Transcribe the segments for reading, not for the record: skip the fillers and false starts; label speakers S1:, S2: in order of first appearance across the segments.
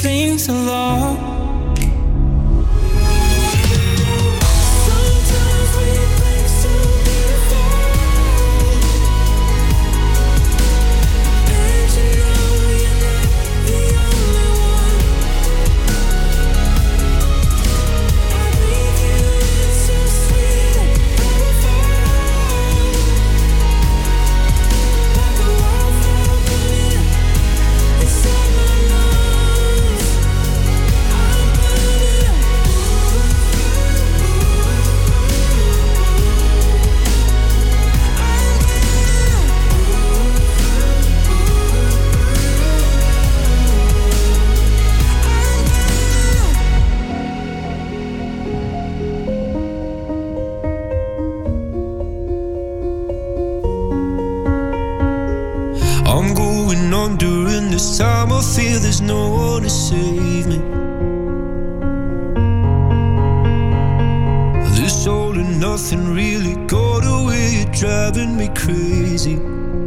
S1: things along.
S2: Time I feel there's no one to save me. This all and nothing really got away, you're driving me crazy.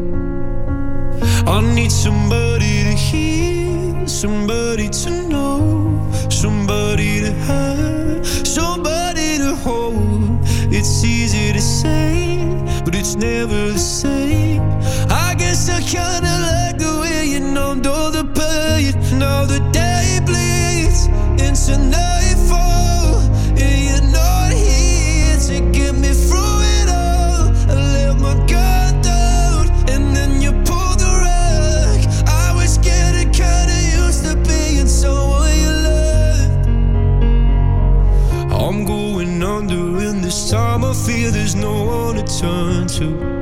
S2: I need somebody to hear, somebody to know, somebody to have, somebody to hold. It's easy to say, but it's never the same. I guess I kinda like the way you numbed all the pain. Now the day bleeds into nightfall, and you're not here to get me through it all. I let my guard down, and then you pulled the rug. I was getting kinda used to being someone you loved. I'm going under, and this time I feel there's no one to turn to.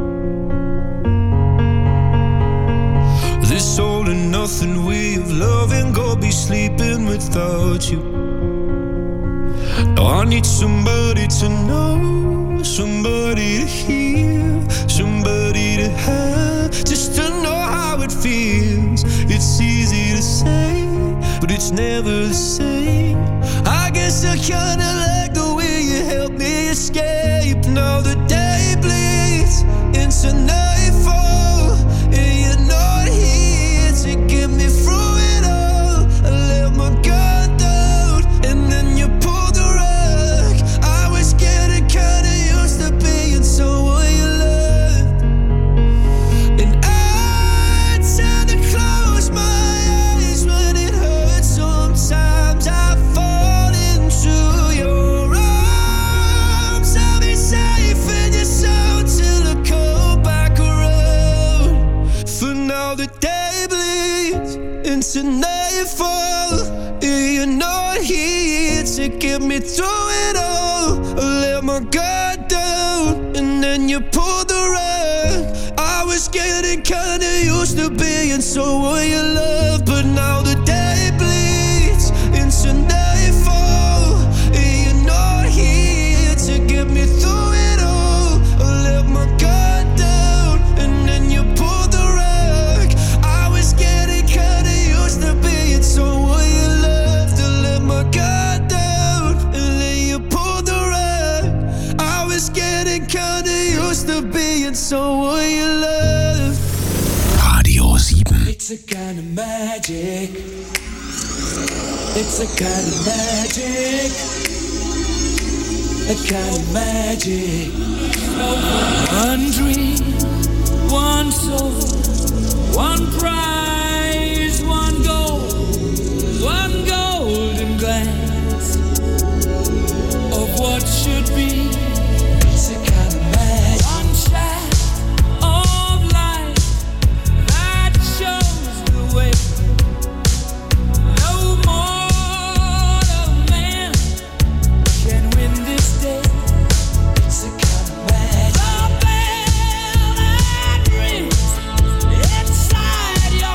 S2: This all and nothing way of loving, go be sleeping without you. Now I need somebody to know, somebody to hear, somebody to have, just to know how it feels. It's easy to say, but it's never the same. I guess I kinda like the way you help me escape. Now the day bleeds into nightfall, and you're not here to get me through it all. I let my guard down, and then you pulled the rug. I was getting kinda used to being someone you loved. And I tend to close my eyes when it hurts. Sometimes I fall into your arms. I'll be safe in your soul till I come back around. For now the day bleeds into nightfall, and you're not here to get me through it all. I let my guard down, and then you pulled the rug. I was getting kinda used to being someone you love, but now the day bleeds into nightfall, and you're not here to get me through it all. I let my guard down, and then you pulled the rug. I was getting kinda used to being someone you loved. I let my guard down, and then you pulled the rug. I was getting kinda used to being someone you loved.
S3: Radio 7.
S1: It's a kind of magic. It's a kind of magic. A kind of magic. One dream, one soul, one prize, one goal, one golden glance of what should be. It's a kind of magic. One shot of light that shows the way. No mortal man can win this day. It's a kind of magic. The bell that rings inside your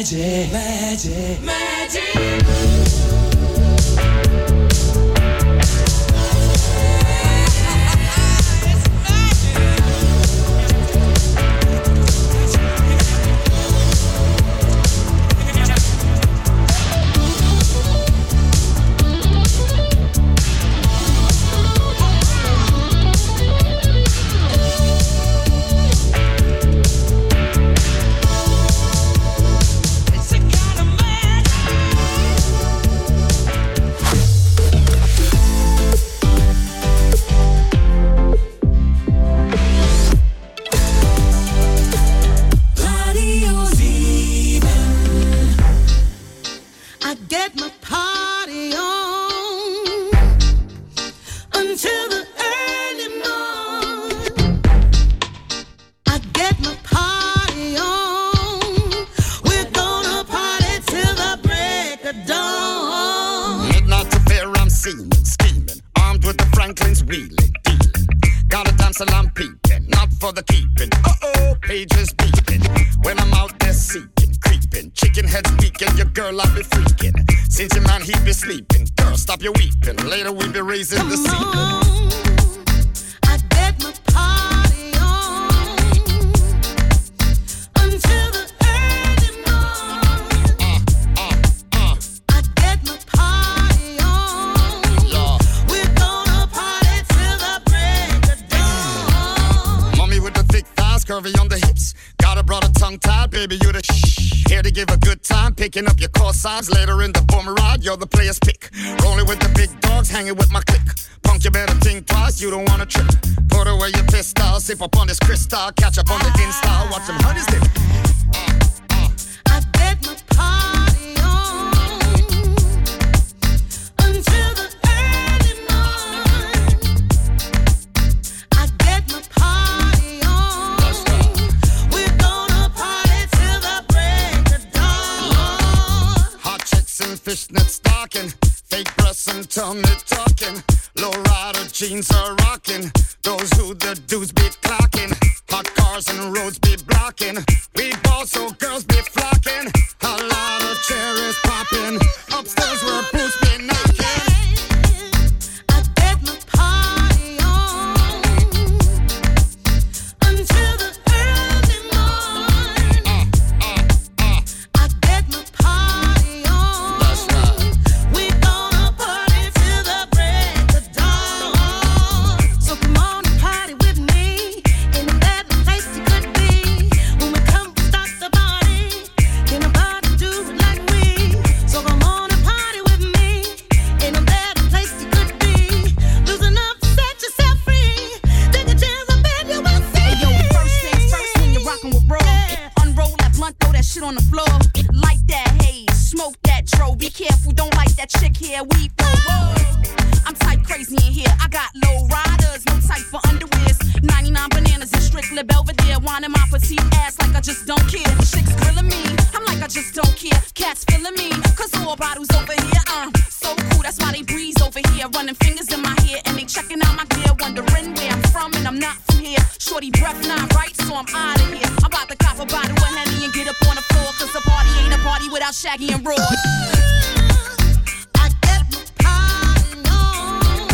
S1: magic, magic, magic.
S4: Raising the sea. Picking up your core signs later in the former ride, you're the player's pick. Rolling with the big dogs, hanging with my clique. Punk, you better think twice, you don't wanna trip. Put away your pistol, sip up on this crystal. Catch up on the Insta, watch them honeys dip.
S5: I bet my party on until the early morning. I bet my party on. We're gonna party till the break of dawn.
S4: Hot chicks and fishnets stalking, fake breasts and tummy talking. Low rider jeans are rocking, those who the dudes be clocking. Hot cars and roads be blocking, we ball so girls be flocking. A lot of cherries popping, upstairs where boots be knocking.
S5: I bet my party on until the early morning. I bet my party on.
S4: That's right.
S5: We're gonna party till the break of dawn. So come on and party with me in a better place you could be. When we come, we start the party. Can nobody do it like we? So come on and party with me in a better place you could be. Losing up to set yourself free. Take a chance, I bet you will see.
S6: Hey, yo, first things first when you're rockin' with bro. Unroll that blunt, throw that shit on the floor. Light that haze, smoke that tro. Be careful, don't like that chick here. We flow. I'm type crazy in here. I got low riders, no type for underwears. 99 bananas and strictly Belvedere. Whining my petite ass like I just don't care. Chicks grilling me, I'm like I just don't care. Cats feeling me, cause all bottles over here. So cool, that's why they breeze over here. Running fingers in my hair and they checking out my gear. Wondering where I'm from and I'm not from here. Shorty breath not right, so I'm out of here. I'm about to cop a bottle of Henny and get up on the floor. Cause a party ain't a party without Shaggy and Roy.
S5: I get my party on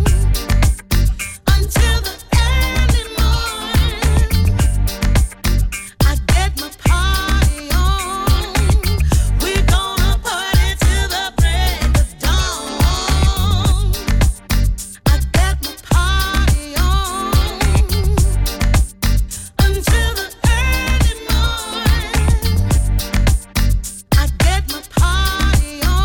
S5: until the early morning. I get my party on. We're gonna party till the break of dawn. I get my party on until the early morning. I get my party on.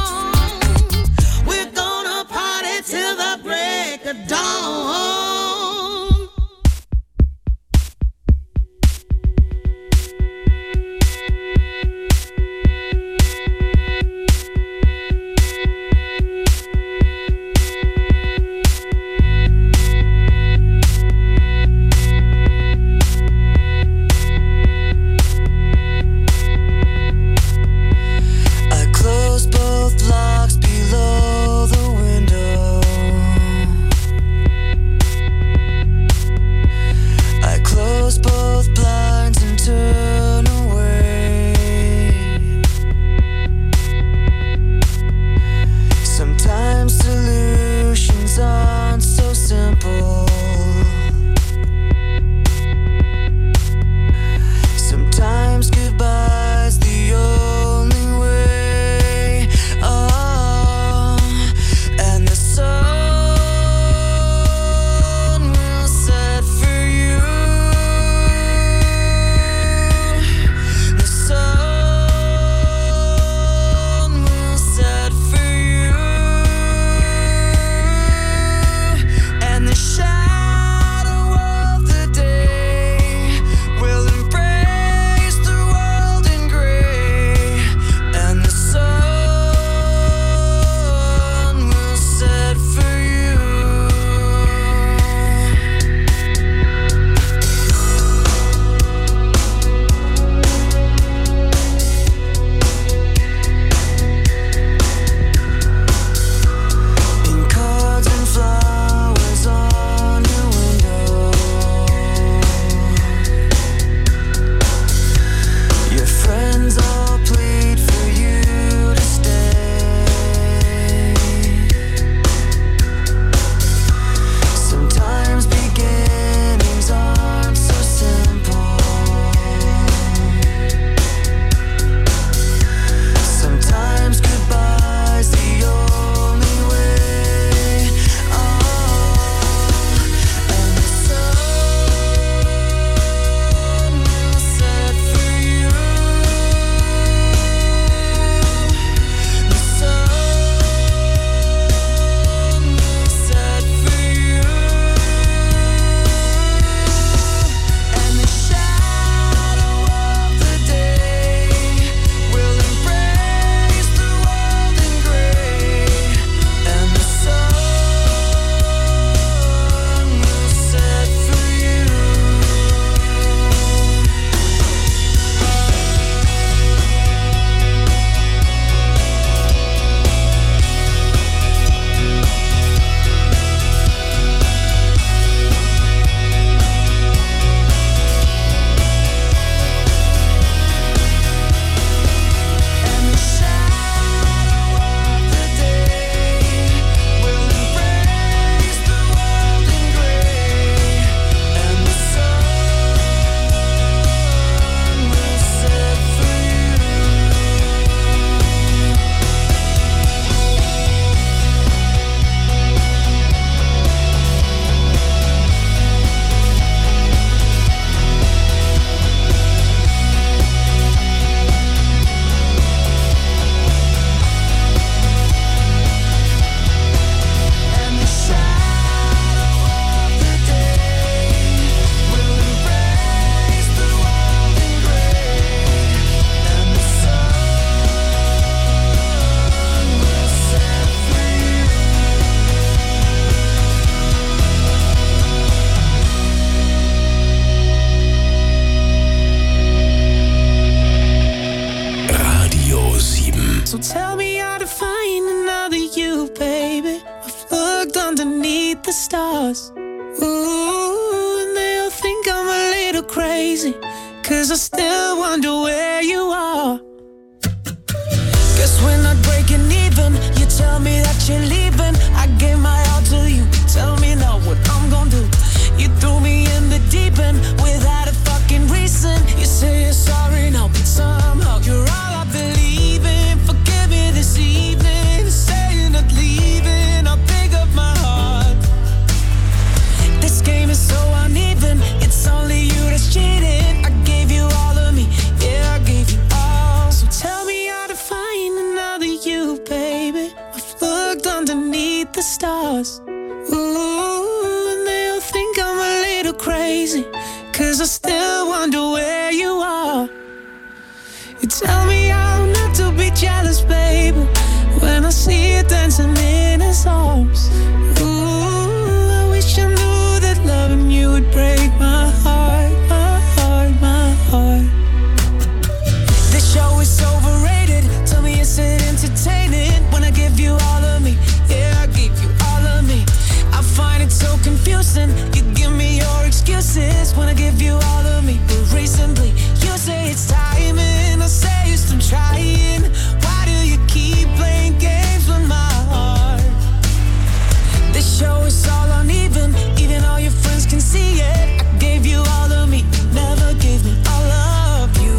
S2: little crazy, 'cause I still wonder where you are. Guess we're not breaking even. You tell me that you're leaving. I gave my all to you. Tell me now what I'm gonna do. You threw me in the deep end without a fucking reason. You say you're sorry now, but somehow you're all I believe in. Forgive me this evening. Say you're not leaving. I'll pick up my heart. This game is so uneven. It's only you that's cheating. I gave you all of me. Yeah, I gave you all. So tell me how to find another you, baby. I've looked underneath the stars. Ooh, and they'll think I'm a little crazy, 'cause I still wonder where you are. You tell me how not to be jealous, baby, when I see you dancing in his arms. Ooh, I wish I knew that loving you would break my heart, my heart, my heart. This show is overrated. Tell me, is it entertaining when I give you all of me? Yeah, I give you all of me. I find it so confusing. You give me your excuses when I give you all of me. But recently, you say it's timing. I say you're still trying. Why do you keep playing games with my heart? This show is all uneven. Even all your friends can see it. I gave you all of me. Never gave me all of you.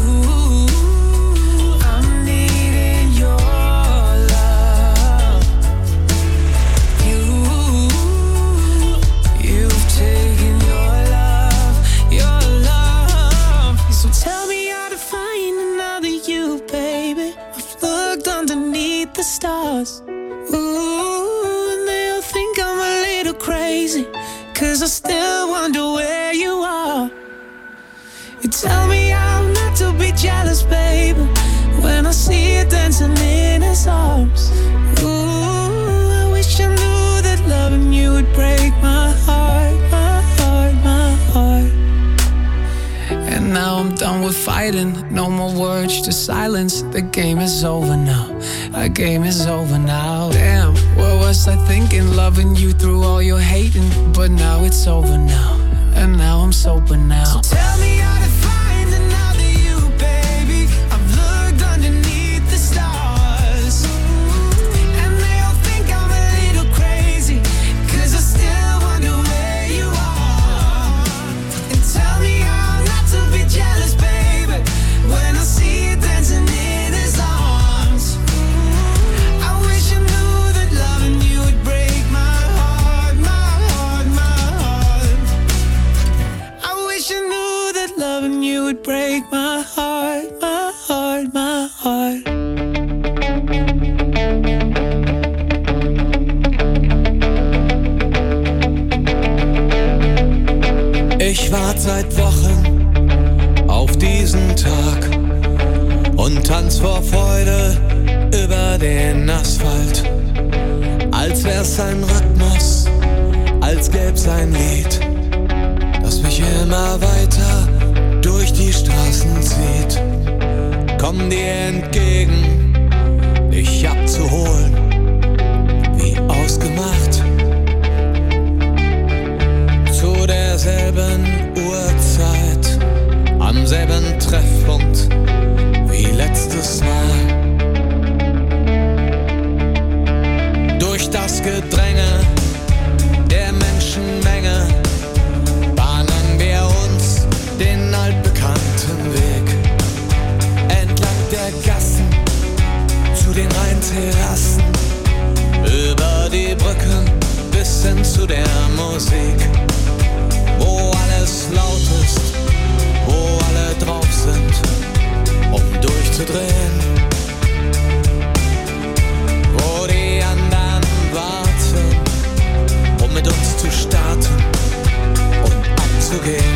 S2: I'm needing your love. You've taken your love. So tell me how to find another you, baby. I've looked underneath the stars. Ooh, and they'll think I'm a little crazy, 'cause I still wonder where you are. You tell me how not to be jealous, baby, when I see you dancing in his arms. Ooh, I wish I knew that loving you would break my heart, my heart, my heart. And now I'm done with fighting. No more words, just silence. The game is over now. Our game is over now. Damn, what was I thinking? Loving you through all your hating. But now it's over now. And now I'm sober now. So tell me how to find another you, baby. I've looked underneath the stars. And they'll think I'm a little crazy, 'cause I still wonder where you are. And tell me how not to be jealous, baby, when I see you dancing in his arms. I wish I knew that loving you would break my heart, my heart, my heart. I wish I knew that loving you would break my heart, my heart, my heart.
S3: Ich wart seit Wochen auf diesen Tag und tanz vor Freude über den Asphalt. Als wär's ein Rhythmus, als gäb's ein Lied, das mich immer weiter durch die Straßen zieht. Komm dir entgegen, dich abzuholen, wie ausgemacht. Zu derselben Uhrzeit, am selben Treffpunkt wie letztes Mal. Durch das Gedränge der Menschenmenge bahnen wir uns den altbekannten Weg. Entlang der Gassen zu den Rheinterrassen, über die Brücken bis hin zu der Musik, wo alles laut ist, wo alle drauf sind, um durchzudrehen, wo die anderen warten, um mit uns zu starten und abzugehen.